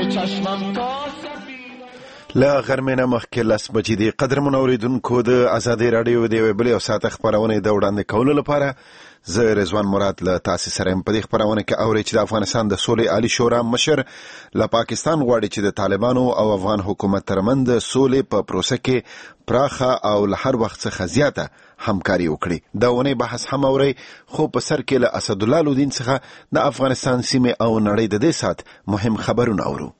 لا غرمه مخکې 10 بجې د قدرمن اوریدونکو د ازادي رادیو د ویبل او ساعت خبرونه د وړاندې کولو لپاره زه رضوان مراد له تاسو سره په دې خبرونه کې اوري چې د افغانستان د سولې عالی شورا مشر له پاکستان غواړي چې د طالبانو او افغان حکومت ترمنځ د سولې په پروسه کې پراخه او له هر وخت څخه زیاته همکاري وکړي. دا ونه بحث هم اوري خو په سر کې له اسد الله لودین څخه د افغانستان سیمه او نړۍ د دې سات مهم خبرونه اورو.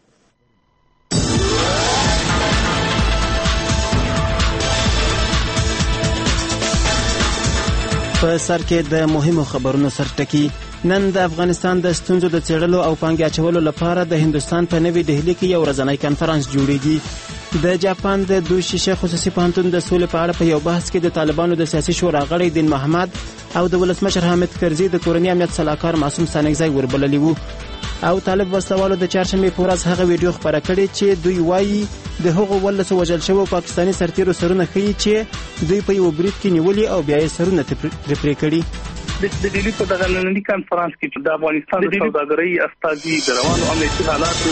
په سر کې د مهمو خبرونو سرټکی. نن د افغانستان د ستونزو د څېړلو او پانګې اچولو لپاره د هندوستان په نوې دهلي کې یو ورځنی کنفرانس جوړیږي. د جاپان د دوشیشه خصوصي پوهنتون د سولې په اړه په یو بحث کې د طالبانو د سیاسي شورا غړي دین محمد او د ولسمشر حامد کرزي د کورنۍ امنیت سلاکار معصوم ستانکزی وربللي وو. او طالب وسلوالو د چهارشنبې په ورځ هغه ویډیو خپره کړې چې دوی وایي د هغو 18 وژل شوو پاکستاني سرتیرو سرونه ښیي چې دوی په یو برید کې نیولي او بیا یې سرونه پرې کړي. د دلی په دغه نننی کانفرنس کې د افغانستان د سوداګرۍ استازي د روانو امنیتي حالاتو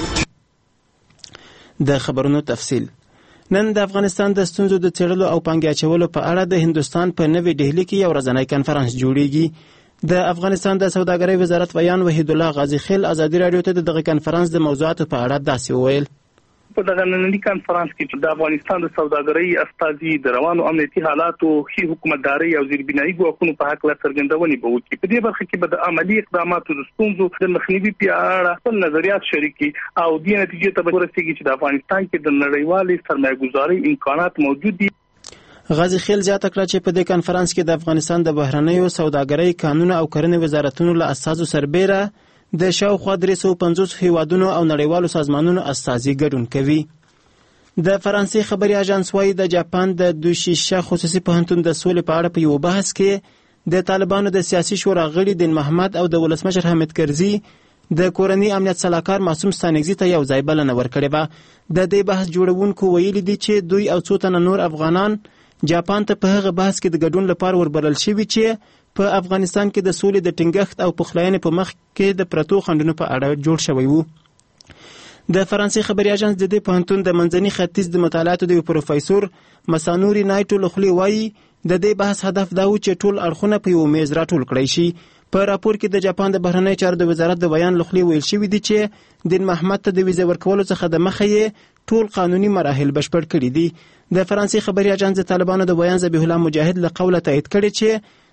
د خبرونو تفصیل. نن د افغانستان د ستونزو د څېړلو او پانګې اچولو په اړه د هندوستان په نوې دهلي کې یو ورځنی کنفرانس جوړیږي. د افغانستان د سوداګرۍ وزارت ویان وحید الله غازی خیل ازادي رادیو ته دغه کنفرانس د موضوعاتو په اړه داسې وویل. په دغه نننی کانفرنس کې د افغانستان د سوداګرۍ استازي د روانو امنیتي حالاتو ښې حکومتداري او زیربنایي ګواښونو په حق لا څرګندونې به وکړي. په دې برخه کې به د عملی اقداماتو د ستونزو د مخنیوي په اړه خپل نظریات شریکي او د نتیجې ته به ورسیږي چې د افغانستان کې د نړیوالې سرمایه‌ګذارۍ امکانات موجود دي. غازی خیل زیاته کړه چې په دې کنفرانس کې د افغانستان د بهرنیو سوداګرۍ قانون او کرنې وزارتونو له اساسو سربېره د شاوخوا 350 هیوادونو او نړیوالو سازمانونو استازي ګډون کوي. د فرانسې خبري اژانس وايي د جاپان د دوشیشه خصوصي پوهنتون د سولې په اړه په یو بحث کې د طالبانو د سیاسي شورا غړي دین محمد او د ولسمشر حامد کرزي د کورنۍ امنیت سلاکار معصوم ستانکزی ته یو ځای بلنه ورکړې وه. د دې بحث جوړونکو ویلي دي چې دوی او څو تنه نور افغانان جاپان ته په هغه بحث کې د ګډون لپاره وربلل شوي چې په افغانستان کې د سولې د ټینګښت او پخلاینې په مخ کې د پرتو خنډونو په اړه جوړ شوی وو. د فرانسې خبري اژانس د دې پوهنتون د منځني ختیځ د مطالعاتو د پروفیسور مسانوري نایټو لخوا وایي د دې بحث هدف دا و چې ټول اړخونه په یو میز راټول کړی شي. په راپور کې د جاپان د بهرنیو چارو د وزارت د بیان لخوا ویل شوی دی چې دین محمد ته د ویزه ورکولو څخه د مخه یې ټول قانوني مراحل بشپړ کړي دي. د فرانسې خبري اژانس د طالبانو د بیان ذبیح الله مجاهد له قوله تایید کړي چې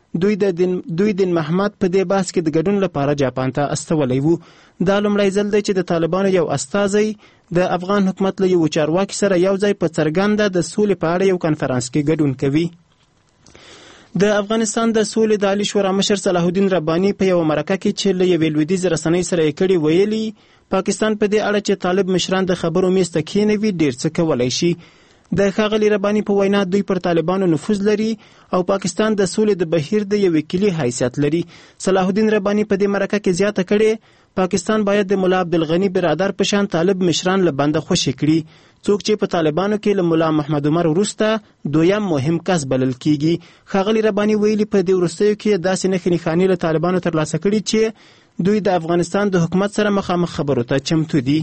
دوی دین محمد په دې بحث کې د ګډون لپاره جاپان ته استولی وو. دا لومړی ځل دی چې د طالبانو یو استازی د افغان حکومت له یو چارواکي سره یو ځای په څرګنده د سولې په اړه یو کنفرانس کې ګډون کوي. د افغانستان د سولې د عالی شورا مشر صلاح الدین رباني په یو مرکه کې چې له یوې لویدیځ رسنۍ سره یې کړي ویلي پاکستان په دې اړه چې طالب مشران د خبرو میز ته کښېنوي ډېر څه کولی شي. د ښاغلي رباني په وینا دوی پر طالبانو نفوذ لري او پاکستان د سولې د بهیر د یو کلی حیثیت لري. صلاح الدین رباني په دې مرکه کې زیاته کړي پاکستان باید د مولا عبدالغنی برادر په شان طالب مشران له بنده خوشي کړي څوک چې په طالبانو کې له مولا محمد عمر وروسته دویم مهم کس بلل کیږي. ښاغلي رباني ویلي په دې وروستیو کې داسې نښې نښانې له طالبانو ترلاسه کړي چې دوی د افغانستان د حکومت سره مخامخ خبرو ته چمتو دي.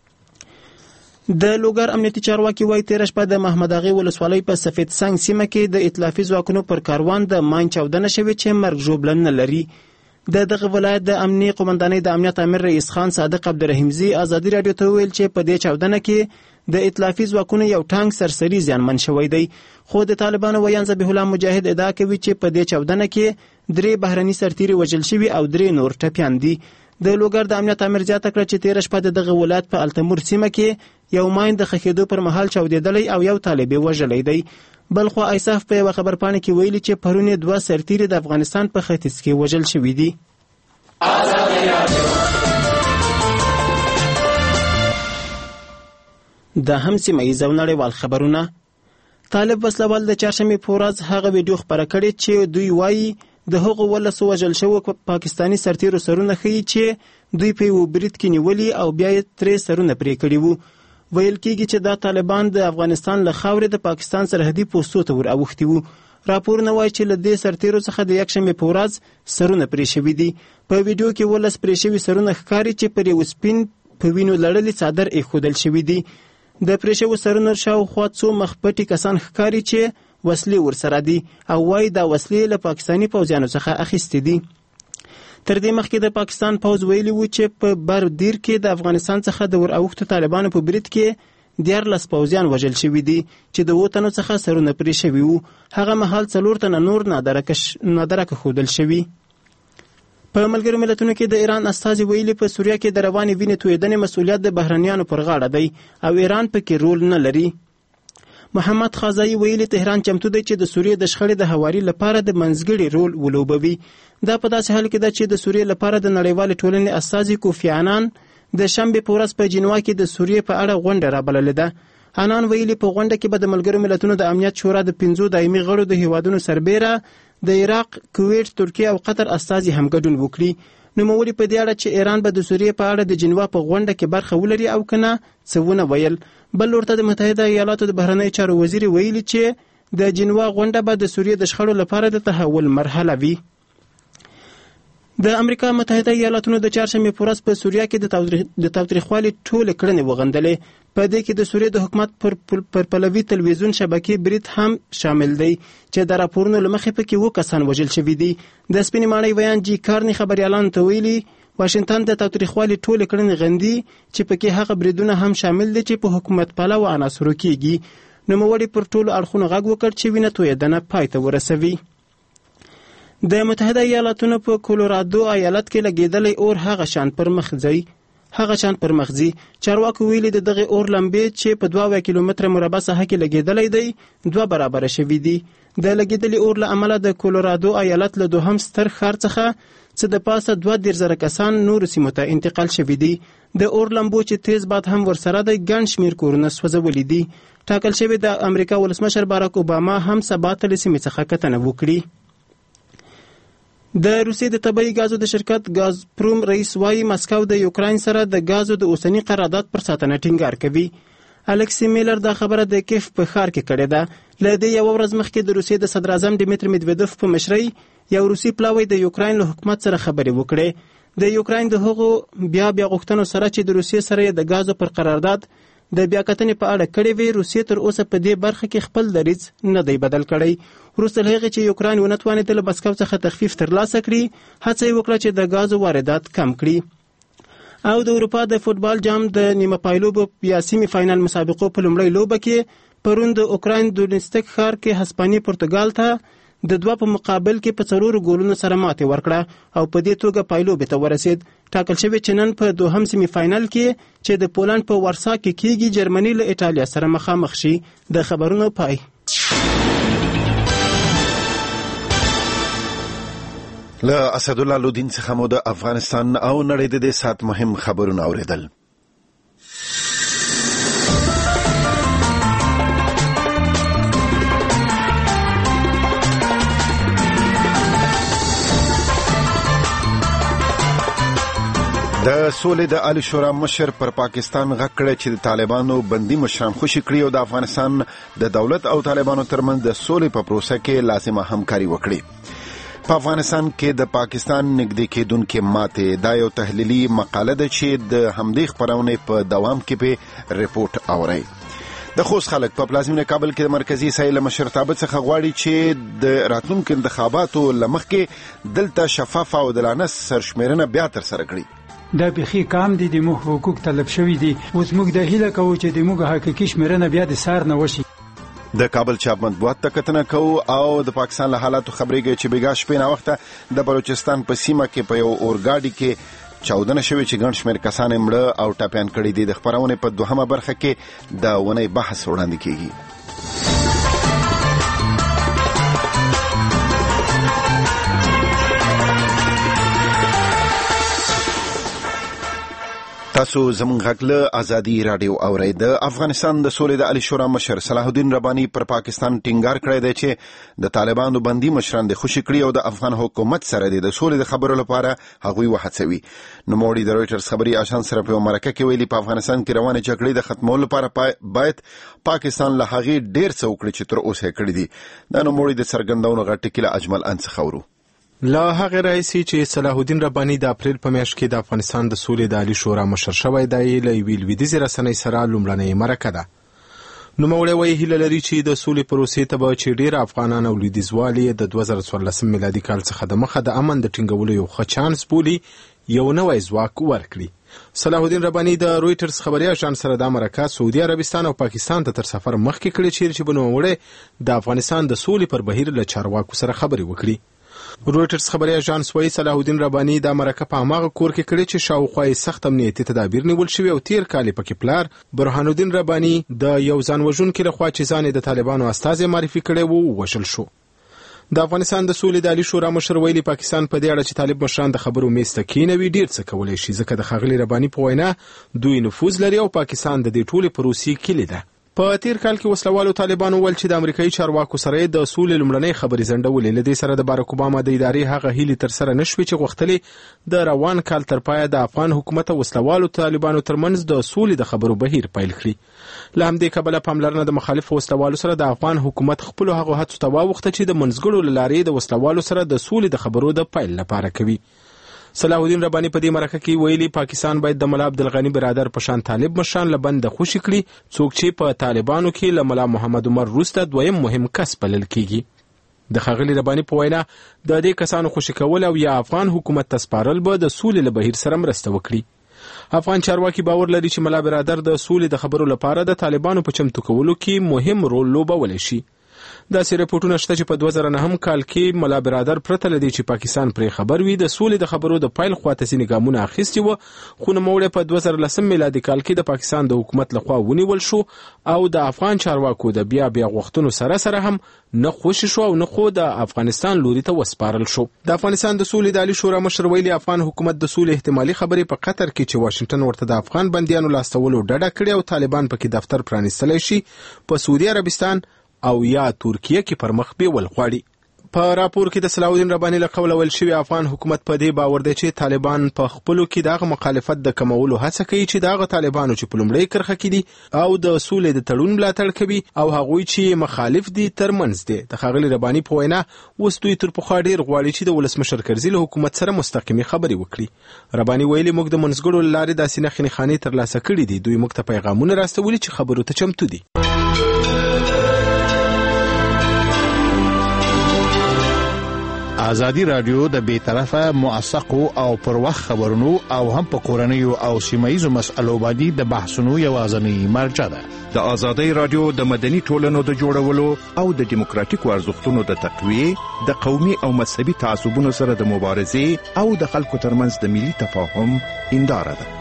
د لوګر امنیتي چارواکي وایي تېره شپه د محمد اغې ولسوالۍ په سفید سنگ سیمه کې د ائتلافي ځواکونو پر کاروان د ماین چاودنه شوې چې مرګ ژوبله نه لري. د دغه ولایت د امنیي قومندانۍ د امنیت امیر رئیس خان صادق عبدالرحیمزي ازادي راډیو ته وویل چې په دې چاودنه کې د ائتلافي ځواکونو یو ټانک سرسري زیانمن شوی دی. خو د طالبانو ویان ذبیح الله مجاهد ادعا کوي چې په دې چاودنه کې 3 بهرني سرتیري وژل شوي او 3 نور ټپیان دي. د لوګر د امنیت امیر زیاته کړه چې تېره شپه د دغه ولایت په التمور سیمه کې یو ماین د ښخېدو پر مهال چاودېدلی او یو طالب یې وژلی دی. بلخوا ایساف په یوه خبرپاڼه کې ویلي چې پرون یې 2 سرتیري د افغانستان په ختیځ کې وژل شوي دي. دا هم سیمه ییز او نړیوال خبرونه. طالب وسلوال د چهارشنبې په ورځ هغه ویډیو خپره کړې چې دوی وایي د هغو 18 وژل شوو پاکستاني سرتیرو سرونه ښیي چې دوی په یو برید کې نیولي او بیا یې 3 سرونه پرې کړي وو. ویل کېږي چې دا طالبان د افغانستان له خاورې د پاکستان سرحدي پوستو ته ور اوښتي وو. راپورونه وایي چې له دې سرتیرو څخه د یکشنبې په ورځ سرونه پرې شوي دي. په ویډیو کې 18 پرې شوي سرونه ښکاري چې پر یو سپین په وینو لړلي څادر ایښودل شوي دي. د پرې شوو سرونو شاوخوا څو مخپټي کسان ښکاري چې وسلې ورسره دي او وایي دا وسلې له پاکستاني پوځیانو څخه اخیستې دي. تر دې مخکې د پاکستان پوځ ویلي و چې په بردیر کې د افغانستان څخه د ور اوښتو طالبانو په برید کې 14 پوځیان وژل شوي دي چې د 7 تنو څخه سرونه پرې شوي وو. هغه مهال 4 تنه نور نادرکه ښودل شوي. په ملګرو ملتونو کې د ایران استازي ویلي په سوریه کې د روانې وینې تویېدنې مسؤلیت د بهرنیانو پر غاړه دی او ایران پکې رول نه لري. محمد خازایی ویلي تهران چمتو دی چې د سوریې د شخړې د هواري لپاره د منځګړي رول ولوبوي. دا په داسې حال کې ده چې د سوریې لپاره د نړیوالې ټولنې استازي کوفی عنان د شنبې په ورځ په جنوا کې د سوریې په اړه غونډه رابللې ده. عنان ویلي په غونډه کې به د ملګرو ملتونو د امنیت شورا د 5 دایمي غړو د هیوادونو سربیره د عراق، کویت، ترکیه او قطر استازي هم ګډون وکړي. نوموړي په دې اړه چې ایران به د سوریې په اړه د جنوا په غونډه کې برخه ولري او کنه څه ونه ویل. بل ورته د متحده ایالاتو د بهرنیو چارو وزیر ویلي چې د جنوا غونډه به د سوریې د شخړو لپاره د تحول مرحله وي. د امریکا متحده ایالاتونو د چهارشنبې په ورځ په سوریه کې د تاوتریخوالي ټولې کړنې وغندلې. په دې کې د سوریې د حکومت پر پلوي تلویزیون شبکې برید هم شامل دی چې د راپورونو له مخې پکې 2 کسان وژل شوي دي. د سپینې ماڼۍ ویان جی کارني خبريالانو ته ویلي واشنگټن د تاوتریخوالي ټولې کړنې غندي چې پکې هغه بریدونه هم شامل دي چې په حکومت پالو عناصرو کېږي. نوموړي پر ټولو اړخونو غږ وکړ چې وینه تویېدنه پای ته ورسوي. د متحده ایالاتونو په کولورادو ایالت کې لګېدلی اور هغه شان پر مخ ځي. چارواکو ویلي د دغه اور لمبې چې په 2 کیلومتره مربع ساحه کې لګېدلی دی 2 برابره شوي دي. د لګېدلي اور له امله د کولورادو ایالت له 2 ستر ښار څخه څه د پاسه 2,000 کسان نورو سیمو ته انتقال شوي دي. د اور لمبو چې تیز باد هم ورسره دی ګڼ شمېر کورونه سوځولي دي. ټاکل شوی د امریکا ولسمشر باراک اوباما هم سبا ته له سیمې څخه کتنه وکړي. د روسیې د طبیعي غازو د شرکت ګازپروم رئیس وايي مسکو د یوکراین سره د غازو د اوسنی قرارداد پر ساتنه ټینګار کوي. الکسی میلر دا خبره د کیف په ښار کې کړې ده. له دې یو ورځ مخکې د روسیې د صدر اعظم ډیمیټر میدویدوف په مشرۍ یو روسي پلاوی د یوکراین له حکومت سره خبرې وکړې. د یوکراین د هغو بیا غوښتنو سره چې د روسیې سره د غازو پر قرارداد د بیاکتنې په اړه کړې وي روسیې تر اوسه په دې برخه کې خپل دریځ نه دی بدل کړی. وروسته له هغې چې یوکراین ونه توانېدل له مسکو څخه تخفیف ترلاسه کړي هڅه یې وکړه چې د غازو واردات کم کړي. او د اروپا د فوټبال جام د نیمه پایلوبو یا سیمي فاینل مسابقو په لومړۍ لوبه کې پرون د اوکراین دونیتسک ښار کې هسپانیې پرتګال ته د 2 په مقابل کې په 4 ګولونو سره ماتې ورکړه او په دې توګه پایلوبې ته ورسید. ټاکل شوی چې نن په 2 سیمي فاینل کې چې د پولند په ورسا کې کېږي جرمني له ایټالیا سره مخامخ شي. د خبرونو پای. له اسدالله لودین څخه مو د افغانستان او نړۍ د دې سات مهم خبرونه اوریدل. د سولې د عالی شورا مشر پر پاکستان غږ کړی چې د طالبانو بندي مشران خوشي کړي او د افغانستان د دولت او طالبانو ترمنځ د سولې په پروسه کې لازمه همکاري وکړي. په افغانستان کې د پاکستان نږدې کېدونکې ماتې دا یو تحلیلي مقاله ده چې د همدې خپرونې په دوام کې په ریپورت اوري. د خوست خلک په پلازمینه کابل کې د مرکزی اسرائیل مشرتابه څخه غواړي چې د راتلونکو انتخاباتو لمخکې دلته شفاف او عادلانه سرشمیرنه بیا تر سره کړي. دا بخي کام دي د موږ حقوق طلب شوی دي. اوس موږ د هیله کوو چې د موږ حقیقي شمیرنه بیا د سار نه وشي. د کابل چاپ مطبوعات ته کتنه کوو او د پاکستان له حالاتو خبرېږي چې بیګا شپې نه وخته د بلوچستان په سیمه کې په یو اورګاډي کې چاودنه شوې چې ګڼ شمېر کسان یې مړه او ټپیان کړي دي. د خپرونې په 2مه برخه کې د ونې بحث وړاندې کیږي. تاسو زموږ غږ له ازادي رادیو اورئ. د افغانستان د سولې د عالی شورا مشر صلاح الدین رباني پر پاکستان ټینګار کړی دی چې د طالبانو بندي مشران د خوشي کړي او د افغان حکومت سره د سولې د خبرو لپاره هغوی وهڅوي. نوموړي د رويټرز خبري اژانس سره په مرکه کې ویلي په افغانستان کې روانه جګړې د ختمولو لپاره باید پاکستان له هغې ډیر څه وکړي چې تر اوسه کړی دي. دا نوموړي د څرګندونو غټ کې له اجمل انس خورو. لا هغه راځي چې صلاح الدین رباني د اپریل په میاشت کې د افغانستان د سولې د عالی شورا مشر شوی دی له لویدیځ رسنۍ سره لومړنۍ مرکه ده. نوموړی وایي هیله لري چې د سولې پروسې ته به چې ډېر افغانان او لویدیځوالي د 2014 میلادي کال څخه د مخه د امن د ټینګولو یو ښه چانس بولي یو نوی ځواک ورکړي. صلاح الدین رباني د رویټرز خبري اژانس سره د امریکا، سعودي عربستان او پاکستان ته تر سفر مخکې کړی چې بنوړې د افغانستان د سولې پر بهیر له چارواکو سره خبري وکړي. رویټرز خبري اژانس وایي صلاح الدین رباني د امریکا په هغه کور کې کړی چې شاوخوا یې سخت امنیتي تدابیر نیول شوي او تیر کال پکې پلار برهان الدین رباني د یو ځان وژونکي لخوا چې ځان د طالبانو استازی معرفي کړی وو وژل شو. د افغانستان د سولې د عالی شورا مشر ویلي پاکستان په دې اړه چې طالب مشران د خبرو میز ته کېنوي ډیر څه کولی شي ځکه د ښاغلي رباني په وینا دوی نفوذ لري او پاکستان د دې ټولې پروسې کلي ده. په تیر کال کې وسلوالو طالبانو ول چې د امریکایي چارواکو سره د سولې لومړنۍ خبرې زندولې لدې سره د بارک اوباما د ادارې هغه هیلې تر سره نشوي چې غوښتلې د روان کال تر پایه د افغان حکومت او وسلوالو طالبانو ترمنځ د سولې د خبرو بهیر پیل کړي. له همدې کبله پاملرنه د مخالف وسلوالو سره د افغان حکومت خپل هغه هڅو ته واوښته چې د منځګړو له لارې د وسلوالو سره د سولې د خبرو د پیل لپاره کوي. صلاح الدین رباني په دې مرکه کې ویلي پاکستان باید د ملا عبدالغني برادر په شان طالب مشران له بنده خوشي کړي څوک چې په طالبانو کې له ملا محمد عمر وروسته دویم مهم کس بلل کیږي. د ښاغلي رباني په وینا د دې کسانو خوشي کول او یا افغان حکومت ته سپارل به د سولې له بهیر سره مرسته وکړي. افغان چارواکي باور لري چې ملا برادر د سولې د خبرو لپاره د طالبانو په چمتو کولو کې مهم رول لوبولی شي. داسې رپورټونه شته چې په 2009 کال کې ملا برادر پرته لدی چې پاکستان پرې خبر وي د سولې د خبرو د پیل خواته ځینې ګامونه اخیستي وو، خو نوموړی په 2010 میلادي کال کې د پاکستان د حکومت لخوا ونیول شو او د افغان چارواکو د بیا غوښتنو سره هم نه خوشي شو او نه خو د افغانستان لوري ته وسپارل شو. د افغانستان د سولې د عالی شورا مشر ویلي افغان حکومت د سولې احتمالي خبرې په قطر کې چې واشنگټن ورته د افغان بندیانو لاستولو ډډه کړې او طالبان پکې دفتر پرانیستلی شي په سعودي عربستان او یا ترکیه کې پر مخ بیول غواړي. په راپور کې د صلاح الدین رباني له قوله ویل شوی افغان حکومت په دې باور دی چې طالبان په خپلو کې دغه مخالفت د کمولو هڅه کوي چې دغه طالبانو چې په لومړۍ کرښه کې دي او د سولې د تړون ملاتړ کوي او هغوی چې مخالف دي ترمنځ دي. د ښاغلي رباني په وینا اوس دوی تر پخوا ډېر غواړي چې د ولسمشر کرزي له حکومت سره مستقیمې خبرې وکړي. رباني ویلي موږ د منځګړو له لارې داسې نښې نښانې ترلاسه کړي دي، دوی موږ ته پیغامونه راستولي چې خبرو ته چمتو دي. ازادي رادیو د بیطرفه موثقو او پر وخت خبرونو او هم په کورنیو او سیمایي مسألو باندې د بحثونو یوازنی مرجع ده. د ازادي رادیو د مدني ټولنو د جوړولو او د دیموکراتیکو ارزښتونو د تقویه، د قومي او مذهبي تعصبونو سره د مبارزې او د خلکو ترمنځ د ملي تفاهم هنداره ده.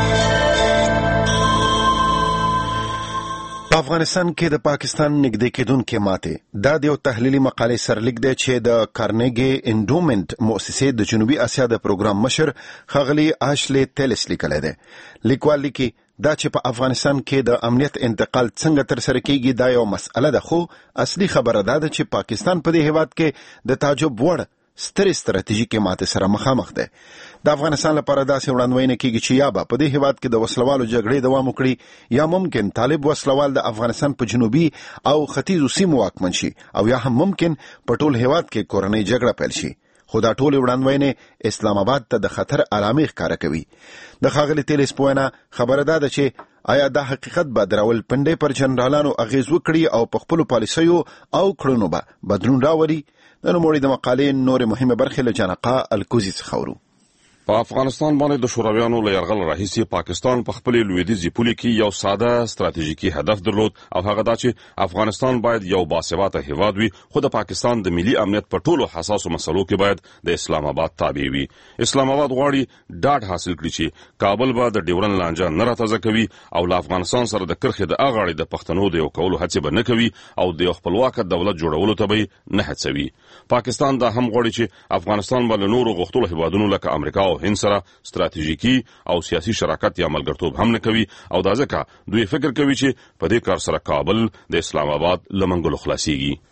په افغانستان کې د پاکستان نږدې کېدونکې ماتې دا د یو تحلیلي مقالې سرلیک دی چې د کارنیګي انډومنت مؤسسې د جنوبي اسیا د پروګرام مشر ښاغلي آشلي تیلس لیکلی دی. لیکوال لیکي دا چې په افغانستان کې د امنیت انتقال څنګه ترسره کیږي دا یو مسئله ده، خو اصلي خبره دا ده چې پاکستان په دې هیواد کې د تعجب وړ سترې ستراتیژیکې ماتې سره مخامخ دی. د افغانستان لپاره داسې وړاندوینه کیږي چې یا به په دې هیواد کې د وسلوالو جګړې دوام وکړي یا ممکن طالب وسلوال د افغانستان په جنوبي او ختیځو سیمو واکمن شي او یا هم ممکن په ټول هیواد کې کورنۍ جګړه پیل شي. خو دا ټولې وړاندوینې اسلام آباد ته د خطر علامې ښکاره کوي. د ښاغلي تیلس په وینا خبره دا ده چې آیا دا حقیقت به د راولپنډۍ پر جنرالانو اغیز وکړي او په خپلو پالیسیو او کړنو به بدلون راولي. د نوموړي د مقالې نورې مهمه برخې له جانقا الکوزي څخه ورو. په افغانستان باندې د شورویانو له یرغل راهیسې پاکستان په خپل لویدیځي پولې کې یو ساده ستراتیژیکي هدف درلود او هغه دا چې افغانستان باید یو باثباته هیواد وي، خو د پاکستان د ملي امنیت په ټولو حساسو مسلو کې باید د اسلام آباد تابع وي. اسلام آباد غواړي ډاډ حاصل کړي چې کابل به د ډیورن لانجه نه راتازه کوي او له افغانستان سره د کرښې د اغاړې د پښتنو د یو کولو هڅې به نه کوي او د یو خپلواک دولت جوړولو ته به نه هڅوي. پاکستان دا هم غواړي چې افغانستان به له نورو غښتلو هیوادونو لکه امریکا او هند سره ستراتیژیکي او سیاسي شراکت یا ملګرتوب هم نه کوي او دا ځکه دوی فکر کوي چې په دې کار سره کابل د اسلام آباد له منګولو خلاصيږي.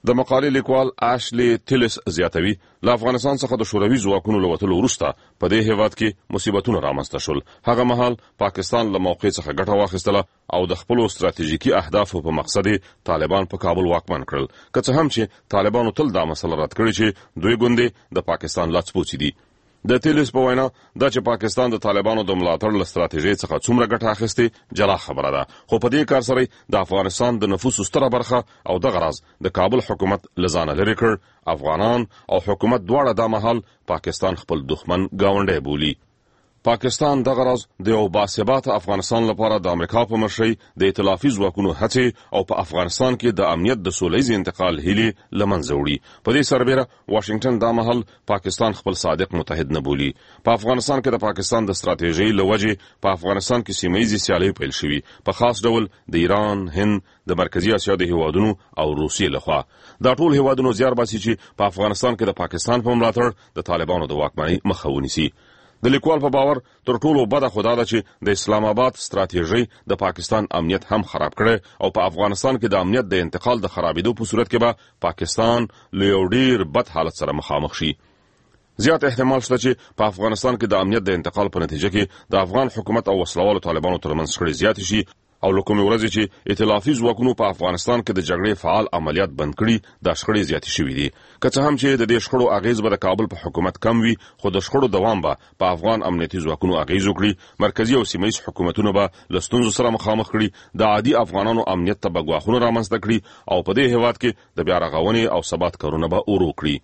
د مقالې لیکوال آشلی تیلس زیاتوي له افغانستان څخه د شوروي ځواکونو له وتلو وروسته په دې هیواد کې مصیبتونه رامنځته شول. هغه مهال پاکستان له موقع څخه ګټه واخیستله او د خپلو ستراتیژیکي اهدافو په مقصد طالبان په کابل واکمن کړل. که څه هم چې طالبانو تل دا مسله رد کړې چې دوی ګوندې د پاکستان لاس دي. د تیلس په وینا دا چې پاکستان د طالبانو د ملاتړ له ستراتیژۍ څخه څومره ګټه اخیستې جلا خبره ده، خو په دې کار سره د افغانستان د نفوسو ستره برخه او دغه راز د کابل حکومت له ځانه لرې کړ. افغانان او حکومت دواړه دا مهال پاکستان خپل دښمن ګاونډی بولي. پاکستان دغه راز د یو باثباته افغانستان لپاره د امریکا په مشرۍ د ائتلافي ځواکونو هڅې او په افغانستان کې د امنیت د سولیز انتقال هیلې له منځه وړي. په دې سربیره واشنگټن دا مهال پاکستان خپل صادق متحد نه بولي. په افغانستان کې د پاکستان د ستراتیژۍ له وجې په افغانستان کې سیمه ییزې سیالۍ پیل شوي، په خاص ډول د ایران، هند، د مرکزی اسیا د هیوادونو او روسیې لخوا. دا ټول هیوادونو زیار باسي چې په افغانستان کې د پاکستان په ملاتړ د طالبانو د واکمنۍ مخه ونیسي. د لیکوال په باور تر ټولو بده خو دا ده چې د اسلام آباد ستراتیژۍ د پاکستان امنیت هم خراب کړي او په افغانستان کې د امنیت د انتقال د خرابېدو په صورت کې به پاکستان له یو ډیر بد حالت سره مخامخ شي. زیات احتمال شته چې په افغانستان کې د امنیت د انتقال په نتیجه کې د افغان حکومت او وسلوالو طالبانو ترمنځ شخړې زیاتې شي او له کومې ورځې چې ائتلافي ځواکونو په افغانستان کې د جګړې فعال عملیات بند کړي دا شخړې زیاتې شوې دي. که څه هم چې د دې شخړو اغیز به د کابل په حکومت کم وي، خو د شخړو دوام به په افغان امنیتي ځواکونو اغیز وکړي. مرکزی او سیمه ییز حکومتونه به له ستونزو سره مخامخ کړي، د عادي افغانانو امنیت ته به ګواښونه رامنځته کړي او په دې هیواد کې د بیا رغونې او ثبات کارونه به ورو کړي.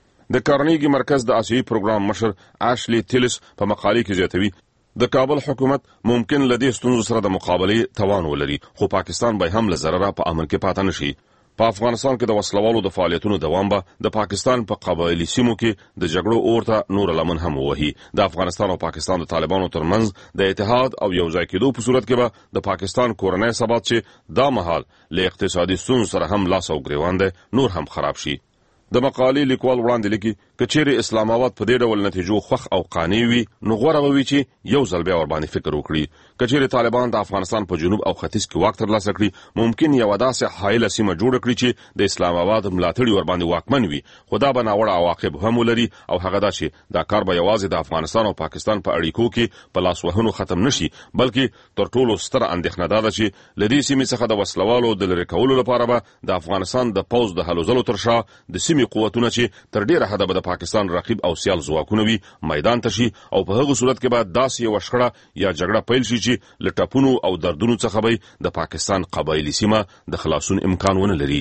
د کارنیګي مرکز د آسیایي پروګرام مشر آشلی تیلس په مقالې کې زیاتوي د کابل حکومت ممکن له دې ستونزو سره د مقابلې توان ولري، خو پاکستان به هم له ضرره په امن کې پاتې نشي. په افغانستان کې د وسلوالو د فعالیتونو دوام به د پاکستان په قبایلي سیمو کې د جګړو اور ته نور لمن هم ووهي. د افغانستان او پاکستان د طالبانو ترمنځ د اتحاد او یوځای کېدو په صورت کې به د پاکستان کورنی ثبات چې دا مهال له اقتصادي ستونزو سره هم لاس او ګریوان دی نور هم خراب شي. د مقالې لیکوال وړاندې لیکي که چیرې اسلام آباد په دې ډول نتیجو خوښ او قانع وي نو غوره به وي چې یو ځل بیا ورباندې فکر وکړي. که چیرې طالبان د افغانستان په جنوب او ختیځ کې واک ترلاسه کړي ممکن یوه داسې حایله سیمه جوړه کړي چې د اسلام آباد ملاتړي ورباندې واکمن وي، خو دا به ناوړه عواقب هم ولري او هغه دا چې دا کار به یوازې د افغانستان او پاکستان په اړیکو کې په لاس وهنو ختم نشي، بلکې تر ټولو ستره اندېښنه دا ده چې له دې سیمې څخه د وسلوالو د لرې کولو لپاره به د افغانستان د پوځ د هلو ځلو تر شا د سیمې قوتونه چې تر ډیره حده به د پاکستان رقیب او سیال ځواکونه وي میدان ته شي او په هغه صورت کې به داسې یوه شخړه یا جګړه پیل شي چې له ټپونو او دردونو څخه به د پاکستان قبایلي سیمه د خلاصون امکان ونه لري.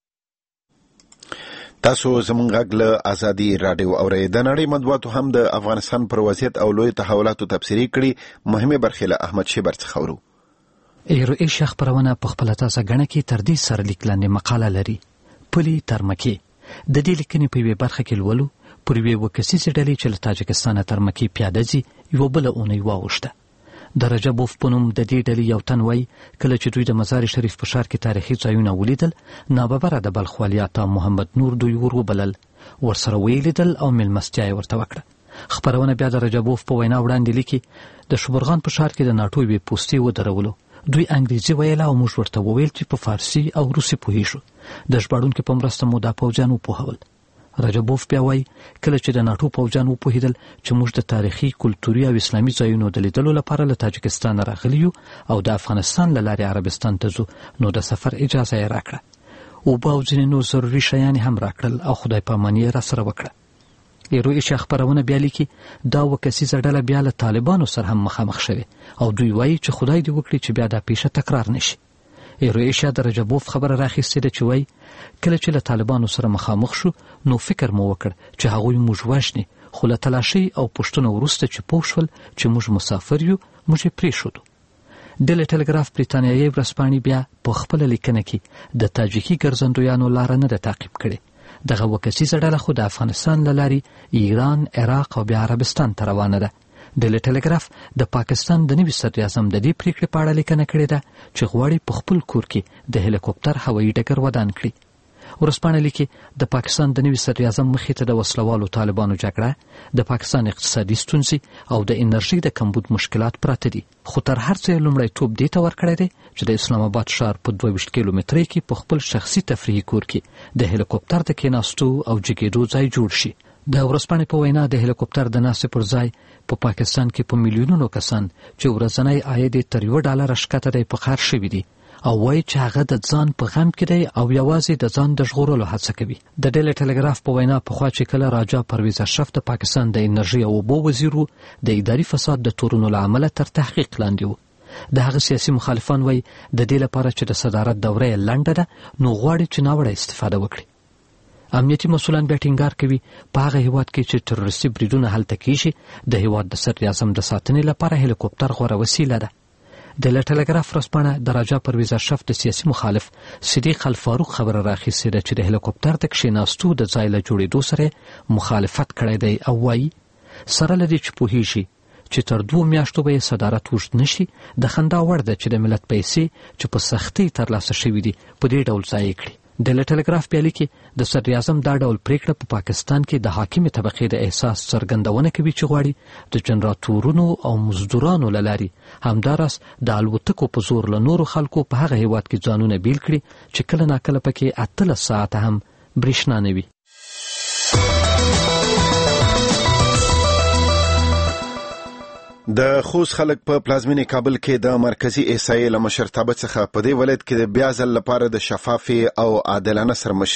تاسو زموږ غږ له ازادي راډیو اورئ. د نړۍ مطبوعاتو هم د افغانستان پر وضعیت او لوی تحولاتو تبصرې کړي. مهمه برخه له احمد شیبر څخه ورو. ایروئیشیا خپرونه په خپله تازه ګڼه کې تر دې سره لیک لاندې مقاله لري. پلي تر مکې د دې لیکنې په یوې برخه کې لولو پر یوې اووه کسیزې ډلې چې له تاجکستانه تر مکې پیاده ځي یوه بله اونۍ واوښته. د رجبوف په نوم د دې ډلې یو تن وایي کله چې دوی د مزار شریف په ښار کې تاریخي ځایونه ولیدل ناببره د بلخ والي عطا محمد نور دوی ور وبلل، ورسره ویې لیدل او میلمستیا یې ورته وکړه. خپرونه بیا د رجبوف په وینا وړاندې لیکي د شبرغان په ښار کې د ناټو یوې پوستې ودرولو. دوی انګریزي ویله او موږ ورته وویل چې په فارسي او روسي پوهیږو. د ژباړونکي په مرسته مو دا پوځیان وپوهول. رجبوف بیا وایي کله چې د ناټو پوځیان وپوهېدل چې موږ د تاریخي، کلتوري او اسلامي ځایونو د لیدلو لپاره له تاجکستان راغلي یو او د افغانستان له لارې عربستان ته ځو نو د سفر اجازه یې راکړه. اوبه او ځینې نور ضروري شیان هم راکړل او خدای پاماني یې راسره وکړه. ایروئیشیا خپرونه بیا لیکي دا اووه کسیزه ډله بیا له طالبانو سره هم مخامخ شوې او دوی وایي چې خدای دې وکړي چې بیا دا پیښه تکرار نشي. ایروئیشیا د رجبوف خبره راخیستې ده چې وایي کله چې له طالبانو سره مخامخ شو نو فکر مو وکړ چې هغوی موږ وژني، خو له تلاشۍ او پوښتنو وروسته چې پوه شول چې موږ مسافر یو موږ یې پرېښودو. ډیلی ټلګراف بریتانیایي ورځپاڼې بیا په خپله لیکنه کې د تاجیکي ګرځندویانو لاره نه ده تعقیب کړې. دغه اووه کسیزه ډله خو د افغانستان له لارې ایران، عراق او بیا عربستان ته روانه ده. ډیلی ټلګراف د پاکستان د نوي صدراعظم د دې پریکړې په اړه لیکنه کړې ده چې غواړي په خپل کور کې د هلیکوپټر هوایي ډګر ودان کړي. ورځپاڼه لیکي د پاکستان د نوي صدراعظم مخې ته د وسلوالو طالبانو جګړه، د پاکستان اقتصادي ستونزې او د انرژي د کمبود مشکلات پراته دي، خو تر هر څه لومړیتوب دې ته ورکړی دی چې د اسلام آباد ښار په 22 کیلومترۍ کې په خپل شخصي تفریحي کور کې د هلیکوپټر د کېناستو او جګېدو ځای جوړ شي. د ورځپاڼې په وینا د هلیکوپټر د ناستې پر ځای په پاکستان کې په میلیونونو کسان چې ورځنی عاید یې تر $1 ښکته دی په ښار شوي دي او وایي چې هغه د ځان په غم کې دی او یوازې د ځان د ژغورلو هڅه کوي. د ډیلی ټلګراف په وینا پخوا چې کله راجا پرویز اشرف د پاکستان د انرژي او اوبو وزیر و، د اداري فساد د تورونو له امله تر تحقیق لاندې و. د هغه سیاسي مخالفان وایي د دې لپاره چې د صدارت دوره یې لنډه ده نو غواړي چې ناوړه استفاده وکړي. امنیتي مسؤلان بیا ټینګار کوي په هغه هیواد کې چې تروریستي بریدونه هلته کیږي د هیواد د صدراعظم د ساتنې لپاره هلیکوپټر غوره وسیله ده. د ټلګراف ورځپاڼه د راجا پرویز اشرف د سیاسي مخالف صدیق الفاروق خبره راخیستې ده چې د هلیکوپټر د کښېناستو د ځای له جوړېدو سره مخالفت کړی دی او وایي سره له دې چې پوهیږي چې تر 2 میاشتو به صدارت اوږد نشي، د خندا وړ ده چې د ملت پیسې چې په سختۍ ترلاسه شوي دي په دې ډول ضایع کړي. د ټلګراف بیا لیکي د صدراعظم دا ډول پریکړه په پاکستان کې د حاکمې طبقې د احساس څرګندونه کوي چې غواړي د جنراتورونو او مزدورانو له لارې همداراز د الوتکو په زور له نورو خلکو په هغه هیواد کې ځانونه بیل کړي چې کله ناکله پکې 18 ساعته هم برېښنا نه وي. د خوست خلک په پلازمینې کابل کې د مرکزی احصایې له مشرتابه څخه په دې ولایت کې د بیا ځل لپاره د شفافې او عادلانه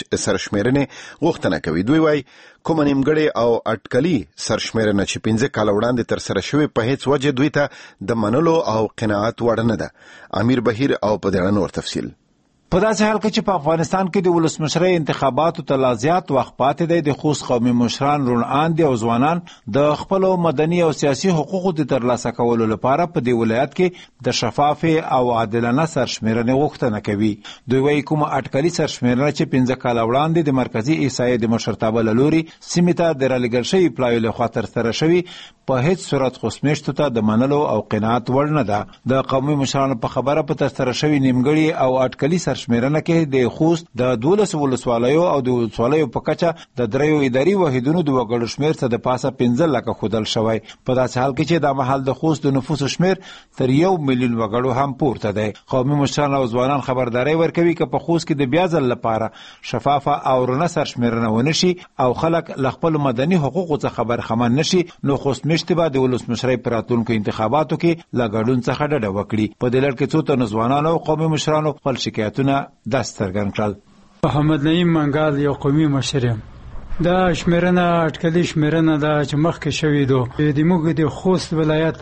سرشمیرنې غوښتنه کوي. دوی وایي کومه نیمګړې او اټکلي سرشمیرنه چې 15 کاله وړاندې ترسره شوې په هیڅ وجه دوی ته د منلو او قناعت وړ نه ده. امیر بهیر او په دې نور تفصیل. په داسې حال کې چې په افغانستان کې د ولسمشرۍ انتخاباتو ته لا زیات وخت پاتې دی، د خوست قومي مشران روڼان دي او ځوانان د خپلو مدني او سیاسي حقوقو د ترلاسه کولو لپاره په دې ولایت کې د شفافې او عادلانه سرشمیرنې غوښتنه کوي. دوی وایي کومه اټکلي سرشمیرنه چې 15 کاله وړاندې د مرکزي احصایې د مشرتابه له لوري سیمې ته د رالیږل شوي پلایو لخوا ترسره شوي په هیڅ صورت خوستمیشتو ته د منلو او قناعت وړ نه ده. د قومي مشرانو په خبره په ترسره شوي نیمګړي او اټکلي سرشمیرنه کې د خوست د 12 ولسوالیو او د ولسوالیو په کچه د 3 اداري واحدونو د وګړو شمیر څخه د پاسه 15 لکه خودل شوی. په داسې حال کې چې د محل د خوست د نفوس شمیر تر 1 میلیون وګړو هم پورته دی. قومي مشران او ځوانان خبرداري ورکوي چې په خوست کې د بیا ځل لپاره شفافه او رڼه سرشمیرنه ونشي او خلک ل خپل مدني حقوقو څخه برخمن نشي نو خوست مشتبه د ولسمشرۍ په راتلونکو انتخاباتو کې له ګډون څخه ډډه وکړي. په دې لړ کې څو تنو ځوانانو او قومي مشرانو خپل شکایتونه دست څرګند کړل. محمد نعیم منګال یو قومي مشر یم. دا شمیرنه اټکلي شمیرنه ده چې مخکې شوې ده د موږ د خوست ولایت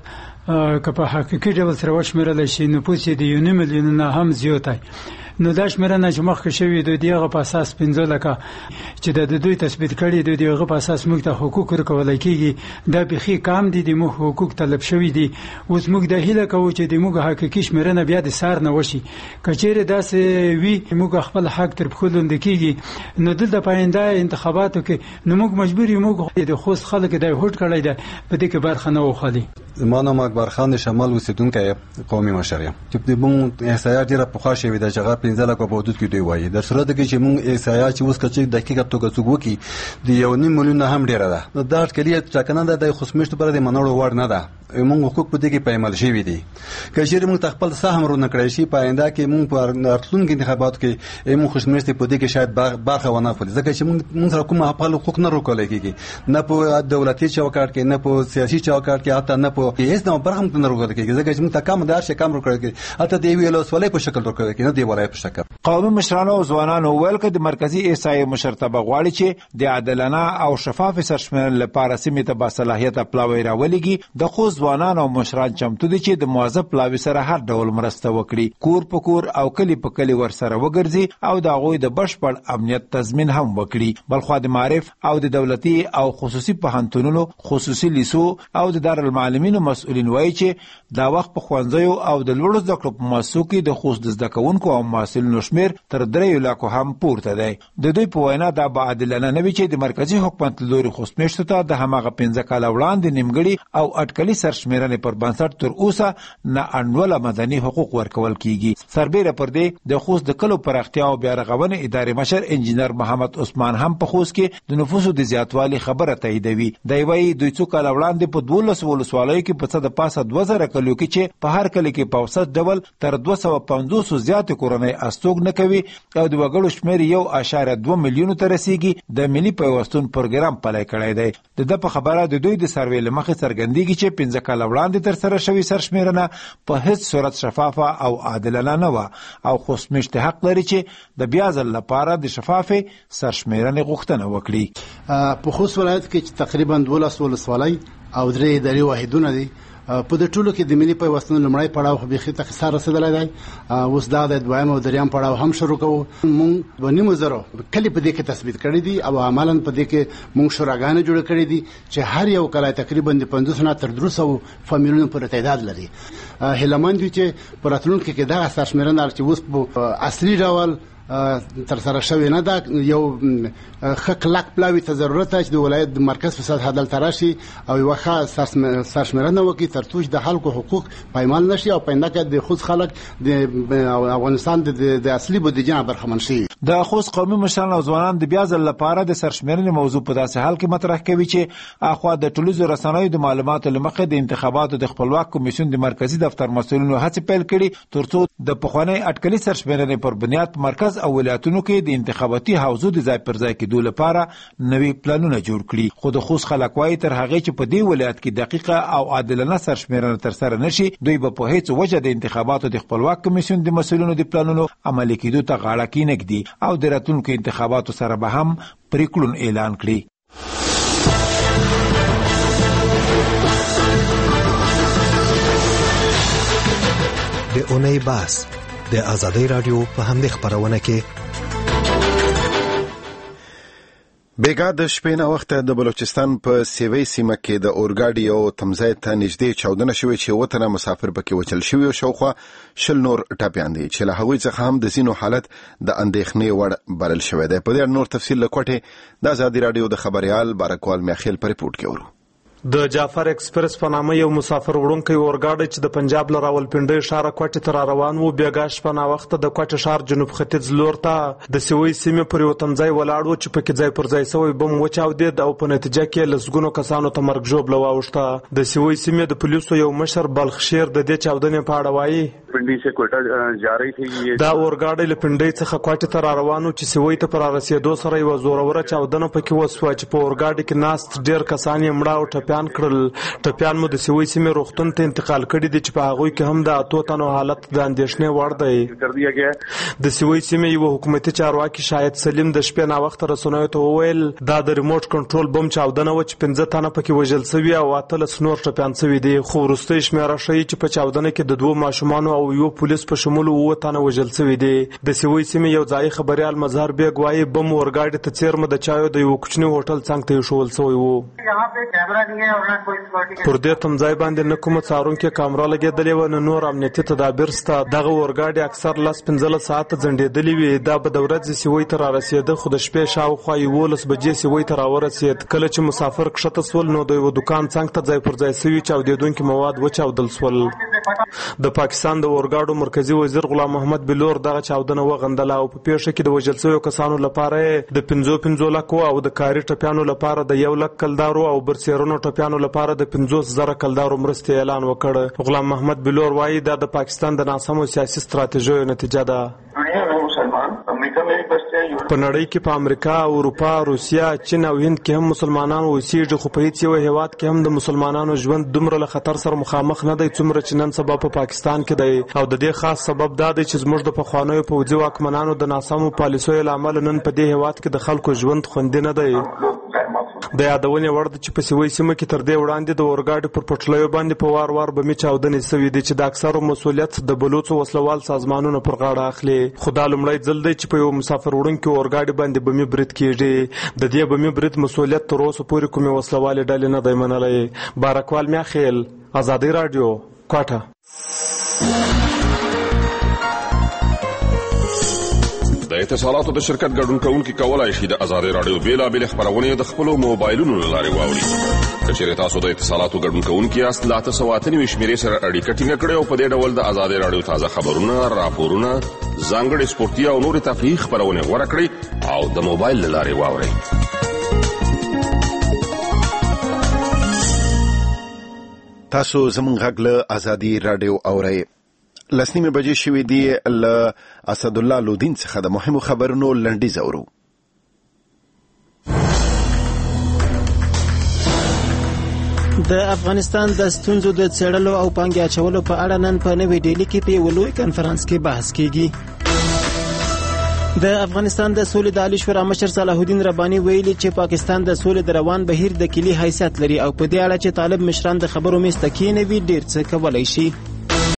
که په حقیقي ډول سره وشمیرل شي نفوس یې د 1 میلیون نه هم زیات دی. نو دا شمیرنه چې مخکې شوې ده دغه په اساس 15 لکه چې د دوی تثبیت کړي دي دغه په اساس موږ ته حقوق ورکول کېږي. دا بخي کام دي د موږ حقوق طلب شوي دي. اوس موږ د هیله کوو چې د موږ حقیقي شمیرنه بیا د سار نه وشي. کچېره داسې وی موږ خپل حق تر پښو لاندې کېږي نو دلته په آینده انتخاباتو کې نو موږ مجبور یو موږ د خوست خلک د هوټ کړی ده په دې کې برخه نه وخلي. زما نوم اکبر خان د شمال اوسیدونکی قومي مشر یم. چې موږ احصایات ډیره پخوا شوې ده چې هغه 15 لکه په حدود کې دوی وایي. در صورت کې چې موږ احصایات چې اوس کچې دقیقه توګه څوک وکړي د 1 میلیون نه هم ډیره ده. نو دا اټکلي ټاکنه ده د خوستمیشتو پر د منلو وړ نه ده. موږ حقوق په دې کې پایمال شوي دي. که چېرې موږ خپل سهم ورونه کړی شي په آینده کې موږ په راتلونکي انتخاباتو کې موږ خوشمرستې په دې کې شاید برخه ونه اخلي ځکه چې موږ سره کوم خپل حقوق نه ورکولی کېږي نه په دولتي چوکاټ کې نه په سیاسي چوکاټ کې حتی نه په هېڅ ډول برخه موږ نه ورکولی کېږي ځکه چې موږ ته کم د هر شي کم ورکولی کېږي حتی د یوې ولسوالۍ په شکل ورکولی کېږي نه د ولایت په شکل. قومي مشرانو او ځوانانو وویل که د مرکزي احصایې مشرتابه غواړي چې د عادلانه او شفافې سرشمیرنې لپاره سیمې ته باصلاحیته پلاوی راولېږي د خوست ځوانان او مشران چمتو دي چې د موظف پلاوي سره هر ډول مرسته وکړي، کور په کور او کلی په کلی ورسره وګرځي او د هغوی د بشپړ امنیت تضمین هم وکړي. بلخوا د معارف او د دولتي او خصوصي پوهنتونونو خصوصي لیسو او د دارالمعلمینو مسؤلین وایي چې دا وخت په ښوونځیو او د لوړو زده کړو په مؤسسو کې د خوست د زده کوونکو او محصلینو شمیر تر 3 لکو هم پورته دی. د دوی په وینا دا به عادلانه نه وي چې د مرکزی حکومت له لوري خوستمیشتو ته د هماغه 15 کاله وړاندې نیمګړي او اټکلي سرشمیرنې پر بنسټ تر اوسه نه انډوله مدني حقوق ورکول کیږي. سربیره پر دې د خوست د کلو پراختیا او بیا رغونې ادارې مشر انجینر محمد عثمان هم په خوست کې د نفوسو د زیاتوالي خبره تاییدوي. دی وايي دوی څو کاله وړاندې په 12 ولسوالیو کې په څه د پاسه 2000 کلو کې چې په هر کلی کې په اوسط ډول تر 250 زیات کورنۍ استوګ نه کوي او د وګړو شمیر 1.2 میلیون ته رسیږي. د ملي پیوستون پروګرام پلی کړی دی. د په خبره د دوی د سروې له مخې څرګندېږي چې 15 کاله وړاندې تر سره شوې سرشمیرنه په هیڅ صورت شفافه او عادلانه نه وه او خوستمیشت حق لري چې د بیا ځل لپاره د شفافې سرشمیرنې غوښتنه وکړي. په خوست ولایت کې چې تقریبا 12 ولسوالۍ او 3 اداري واحدونه دي، په د ټولو کې د ملي پیوستون لومړی پړاو خو بیخي ته خساره رسېدلی دی. اوس دا د دویم او دریم پړاو هم شروع کوو. مونږ 2.5 کلي په دې کې تثبیت کړي دي او عملاً په دې کې مونږ شوراګانې جوړې کړي دي چې هر یو کلی تقریبا د 500 نه تر 300 فامیلونو پورې تعداد لري. هیلهمند یو چې په راتلونکي کې دغه سرشمیرنه چې اوس په اصلي ډول تر سره شوی نه ده، یو ښه کلک پلاوي ته ضرورت ده چې د ولایت د مرکز په سطحه دلته راشي او یوه ښه سرشمیرنه وکړي تر څو چې د خلکو حقوق پایمال نشي او په آینده کې د خوست خلک د افغانستان د اصلي بودیجې نه برخمن شي. د خوست قومي مشران او ځوانان د بیا ځل لپاره د سرشمیرنې موضوع په داسې حال کې مطرح کوي چې اخوا د ټولنیزو رسنیو د معلوماتو له مخې د انتخاباتو د خپلواک کمیسیون د مرکزی دفتر مسؤلینو هڅې پیل کړي تر څو د پخوانۍ اټکلي سرشمیرنې پر بنیاد مرکز او ولایتونو کې د انتخاباتي حوزو د ځای پر ځای کېدو لپاره نوي پلانونه جوړ کړي. خو د خوست خلک وایي تر هغې چې په دې ولایت کې دقیقه او عادلانه سرشمیرنه ترسره نشي، دوی به په هیڅ وجه د انتخاباتو د خپلواک کمیسیون د مسؤلینو د پلانونو عملي کېدو ته غاړه کېنږدي او د راتلونکو انتخاباتو سره به هم پریکړون اعلان کړي. د اونۍ بحث د آزادۍ رادیو په همدې خپرونه کې بیګا د شپې نه وخت د بلوچستان په سیوی سیمه کې د اورګاډي او تمځای ته نږدې چاودنه شوې چې وطنه مسافر پکې وچل شوی او شاوخوا 20 نور ټاپیان دي چې له هغوی څخه هم د ځینو حالت د اندېښنې وړ بلل شوی دی. په دې نور تفصیل له کوټې د آزادۍ رادیو د خبريال بارکوال میاخیل په ریپورت کې ورو. د جعفر ایکسپریس په نامه یو مسافر وړونکی اورګاډی چې د پنجاب له راولپنډۍ ښاره کوټې ته را روان و، بیګا شپه ناوخته د کوټې ښار جنوب ختیځ لور ته د سیوی سیمې پر یو تمځای ولاړ و چې پکې ځای پر ځای سوی بم وچاودېد او په نتیجه کې لسګونو کسانو ته مرګ ژوبله واوښته. د سیوی سیمې د پولیسو یو مشر بلخشیر د دې چاودنې په اړه وایي دا اورګاډی له پنډۍ څخه کوټې ته را روان و چې سیوی ته پر رسېدو سره یوه زوروره چاودنه پکې وسوه چې په اورګاډي کې ناست ډېر کسان یې مړه او ټپیان مو د سیوی سیمې روغتون ته انتقال کړي دي چې په هغوی کې هم د 8 تنو حالت د اندېښنې وړ دی. د سیوی سیمې یو حکومتي چارواکي شاهد سلیم د شپې ناوخته رسنیو ته وویل دا د ریموټ کنټرول بم چاودنه و چې 15 تنه پکې وژل سوي او 18 نور ټپیان سوي دي. خو وروستۍ شمیره ښیي چې په چاودنه کې د 2 ماشومانو او یو پولیس په شمول 9 تنه وژل سوي دي. د سیوی سیمې یو ځایي خبريال مظهر بیګ وایي بم اورګاډي ته څیرمه د چایو د یو کوچني هوټل څنګ ته ایښودل سوی و. پر دې تمځای باندې نه کومه څارونکې کامره لګېدلې وه نه نور امنیتي تدابیر شته. دغه اورګاډي اکثر 10-15 ساعته ځنډېدلې وي. دا به د ورځې سیوی ته را رسېده خو د شپې شاوخوا 11 بجې سیوی ته را ورسېد. کله چې مسافر کښته سول نو د یوه دوکان څنګ ته ځای پر ځای سوي چاودېدونکي مواد وچاودل سول. د پاکستان د اورګاډو مرکزی وزیر غلام محمد بلور دغه چاودنه وغندله او په پیښه کې د وژل شویو کسانو لپاره د 5 لکو او د کاري ټپیانو لپاره د 1 لک کلدارو او برسیرونو ټپیانو لپاره د 50,000 کلدارو مرستې اعلان وکړ. غلام محمد بلور وایي دا د پاکستان د ناسمو سیاسي ستراتیژیو نتیجه ده. په نړۍ کې په امریکا، اروپا، روسیا، چین او هند کې هم مسلمانان اوسېږي خو په هیڅ یو هیواد کې هم د مسلمانانو ژوند دومره له خطر سره مخامخ نه دی څومره چې نن سبا په پاکستان کې دی. او د دې خاص سبب دا دی چې زموږ د پخوانیو پوځي واکمنانو د ناسمو پالیسیو له امله نن په دې هیواد کې د خلکو ژوند خوندي نه دی. د یادونې وړ ده چې په سیوی سیمه کې تر دې وړاندې د اورګاډي پر پټلیو باندې په وار وار بمي چاودنې سوي دي چې د اکثرو مسؤلیت د بلوڅو وسلوال سازمانونو پر غاړه اخلي. خو دا لومړی ځل دی چې په یو مسافر وړونکي اورګاډي باندې بمي برید کیږي. د دې بمي برید مسؤلیت تر اوسه پورې کومې وسلوالې ډلې نه دی منلی. بارکوال میاخیل، آزادۍ رادیو، کوټه. اتصالاتو د شرکت ګډون کوونکي کولای شي د آزادۍ رادیو بیلابېلې خپرونې د خپلو موبایلونو له لارې واوري. که چېرې تاسو د اتصالاتو ګډون کوونکي یاست، له 898 شمېرې سره اړیکه ټینګه کړئ او په دې ډول د آزادۍ رادیو تازه خبرونه، راپورونه، ځانګړې سپورتي او نورې تفریحي خپرونې غوره کړئ او د موبایل له لارې واورئ. تاسو زموږ غږ له آزادي رادیو اورئ. 9:00 بجې شوې دي. له اسد الله لودین څخه د مهمو خبرونو لنډیز اورو. د افغانستان د ستونزو د څېړلو او پانګې اچولو په اړه نن په نوې ډیلي کې په یو لوی کنفرانس کې بحث کیږي. د افغانستان د سولې د عالی شورا مشر صلاح الدین رباني ویلي چې پاکستان د سولې د روان بهیر د کلي حیثیت لري او په دې اړه چې طالب مشران د خبرو میز ته کېنوي ډېر څه کولی شي.